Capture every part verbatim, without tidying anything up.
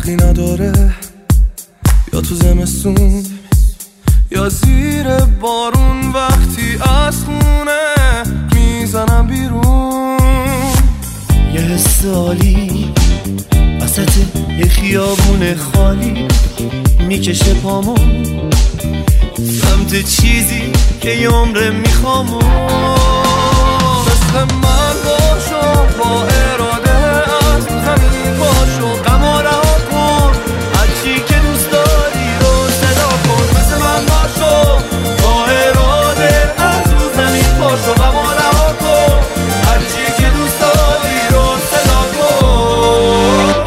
فرقی نداره، یا تو زمستون یا زیر بارون، وقتی از خونه میزنم بیرون. یه حس عالی وسط یه خیابون خالی میکشه پامون سمت چیزی که یه عمره میخوامون. مثل من باشو، با اراده از زمین پاشو، غم و رها کن، هرچی که دوست داری رو صدا کن. مثل من باشو، با اراده از زمین پاشو، غم و رها کن، هرچی که دوست داری رو صدا کن.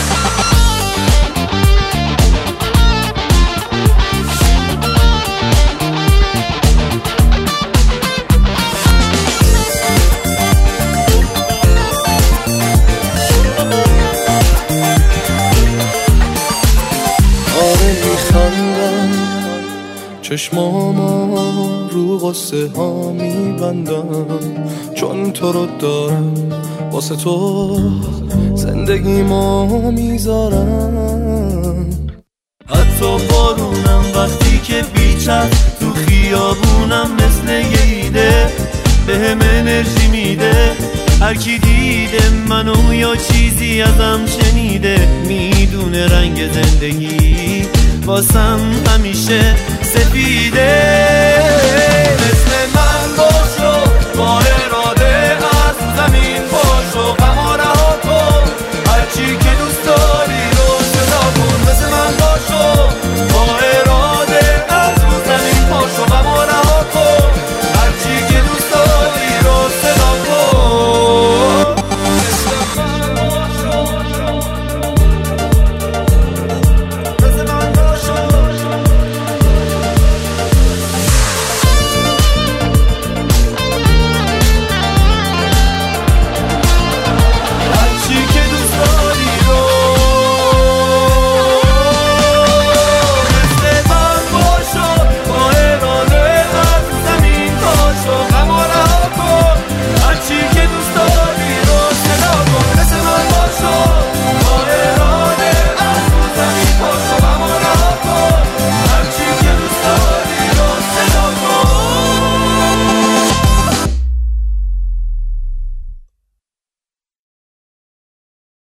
چشمامو رو قصه ها میبندم، چون تو رو دارم واسه تو زندگیمو میذارم. حتی بارونم وقتی که بیچم تو خیابونم مثل یه ایده به هم انرژی میده. هر کی دیده منو یا چیزی ازم شنیده میدونه رنگ زندگی واسم همیشه سفیده.